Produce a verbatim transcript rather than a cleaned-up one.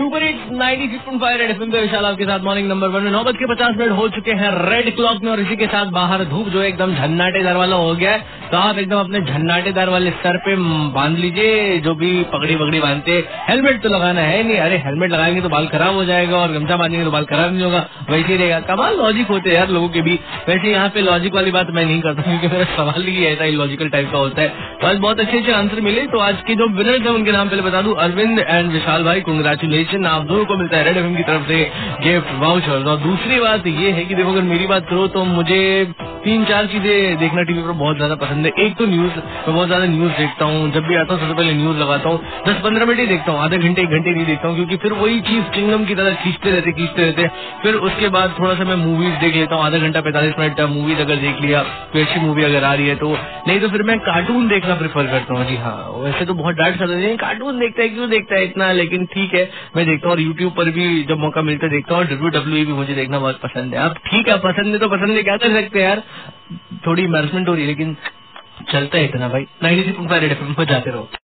Super hit ninety six point five Red FM पे विशाल आपके साथ मॉर्निंग नंबर वन में नौ बज के पचास मिनट हो चुके हैं रेड क्लॉक में। और इसी के साथ बाहर धूप जो एकदम झन्नाटेदार वाला हो गया है, तो आप एकदम अपने झन्नाटेदार वाले सर पे बांध लीजिए, जो भी पगड़ी पगड़ी बांधते। हेलमेट तो लगाना है नहीं, अरे हेलमेट लगाएंगे तो बाल खराब हो जाएगा और गमछा बांधेंगे तो बाल खराब नहीं होगा, वैसे ही रहेगा। कमाल लॉजिक होते हैं यार लोगों के भी। वैसे यहाँ पे लॉजिक वाली बात मैं नहीं करता क्योंकि मेरा सवाल ही ऐसा ही लॉजिकल टाइप का होता है। तो आज बहुत अच्छे अच्छे आंसर मिले। तो आज के जो विनर थे उनके नाम पहले बता दूं, अरविंद एंड विशाल भाई, कांग्रेचुलेशन, आप दोनों को मिलता है रेड एफएम की तरफ से गिफ्ट वाउचर। और दूसरी बात ये है कि देखो, अगर मेरी बात करो तो मुझे तीन चार चीजें देखना टीवी पर बहुत ज्यादा पसंद है। एक तो न्यूज, मैं बहुत ज्यादा न्यूज देखता हूँ। जब भी आता हूँ सबसे पहले न्यूज लगाता हूँ, दस पंद्रह मिनट ही देखता हूँ, आधे घंटे एक घंटे नहीं देखता हूँ, क्योंकि फिर वही चीज चिंगम की तरह खींचते रहते खींचते रहते फिर उसके बाद थोड़ा सा मैं मूवीज देख लेता हूँ, आधा घंटा पैंतालीस मिनट मूवीज अगर देख लिया, कोई अच्छी मूवी अगर आ रही है तो। नहीं तो फिर मैं कार्टून देखना प्रेफर करता हूँ। जी हाँ, वैसे तो बहुत डांट सकते हैं, कार्टून देखता है क्यों देखता है इतना, लेकिन ठीक है मैं देखता हूँ। और यूट्यूब पर भी जब मौका मिलता है देखता हूँ। डब्ल्यू डब्ल्यू ई भी मुझे देखना बहुत पसंद है। अब ठीक है, पसंद है तो पसंद है, क्या कर सकते हैं यार, थोड़ी एम्बैरेसमेंट हो रही है लेकिन चलता है इतना भाई। Ninety six point five Red FM पर जाते रहो।